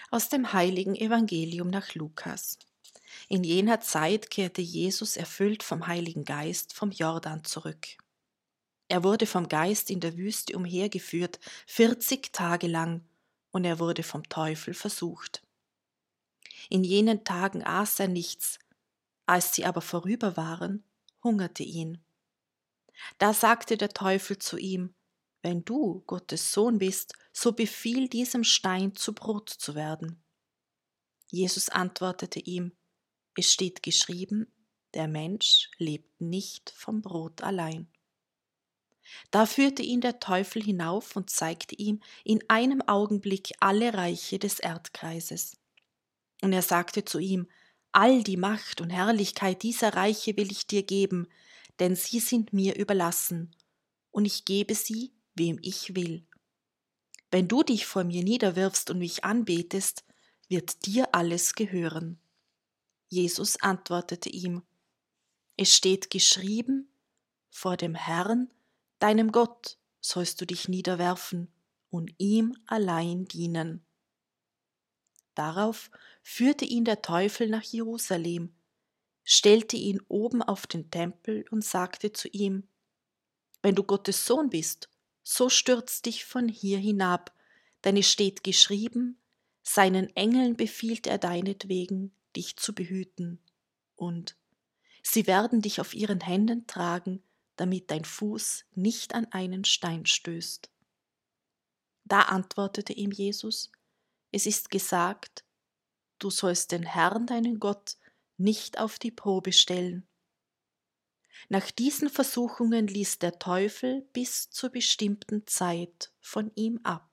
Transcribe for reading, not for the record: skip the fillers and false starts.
Aus dem heiligen Evangelium nach Lukas. In jener Zeit kehrte Jesus erfüllt vom Heiligen Geist vom Jordan zurück. Er wurde vom Geist in der Wüste umhergeführt, 40 Tage lang, und er wurde vom Teufel versucht. In jenen Tagen aß er nichts, als sie aber vorüber waren, hungerte ihn. Da sagte der Teufel zu ihm: Wenn du Gottes Sohn bist, so befiehl diesem Stein zu Brot zu werden. Jesus antwortete ihm: Es steht geschrieben, der Mensch lebt nicht vom Brot allein. Da führte ihn der Teufel hinauf und zeigte ihm in einem Augenblick alle Reiche des Erdkreises. Und er sagte zu ihm: All die Macht und Herrlichkeit dieser Reiche will ich dir geben, denn sie sind mir überlassen, und ich gebe sie, wem ich will. Wenn du dich vor mir niederwirfst und mich anbetest, wird dir alles gehören. Jesus antwortete ihm: Es steht geschrieben, vor dem Herrn, deinem Gott, sollst du dich niederwerfen und ihm allein dienen. Darauf führte ihn der Teufel nach Jerusalem, stellte ihn oben auf den Tempel und sagte zu ihm: Wenn du Gottes Sohn bist, so stürz dich von hier hinab, denn es steht geschrieben, seinen Engeln befiehlt er deinetwegen, dich zu behüten, und sie werden dich auf ihren Händen tragen, damit dein Fuß nicht an einen Stein stößt. Da antwortete ihm Jesus: Es ist gesagt, du sollst den Herrn, deinen Gott, nicht auf die Probe stellen. Nach diesen Versuchungen ließ der Teufel bis zur bestimmten Zeit von ihm ab.